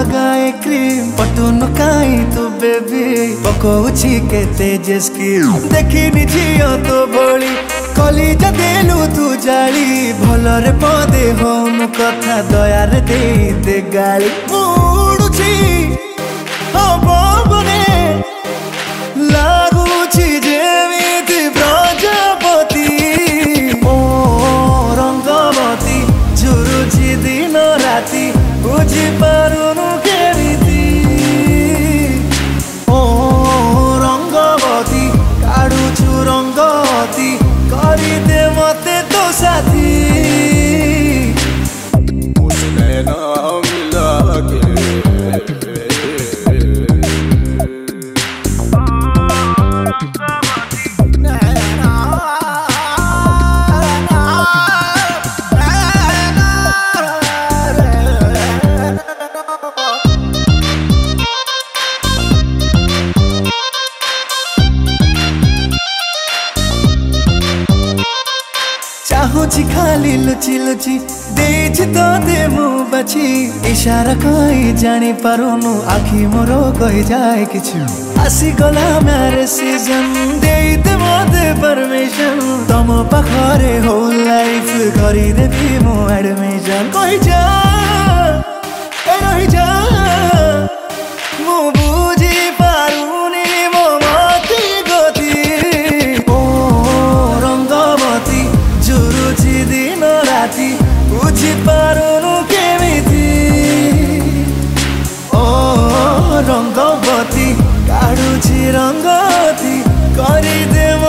लगाए क्रीम पटुनु काई तू बेबी पकोउछि के तेजस की देखिनी झियो तो भोली कलिजा देलु तू जाली भलरे पदे होनु कथा दयार दे दे गाली उड़ुछि हो बने लागुछि जेमिति प्रजापति ओ रंगवती झुरुछि दिन राति बुझी पारुनु केमिति ओ रंगवती काढुछु रंगवती करिदे मते तो साथी चाहूची खाली लुची लुची देछि तो दे मु बाछी इशारा कई जानी पारुनु आखि मोर कहि जाए किछु आसी गला मेरे सीजन दे दे मते परमिशन तम पाखरे हो लाइफ करी देबी मु एडमिशन कहि जा रहि जा मु बुझी पारुनी मो मति गति ओ रंगवती झुरुछि दिन राति बुझी पारुनु केमिति ओ रंगवती काढुछि रंगवती करिदे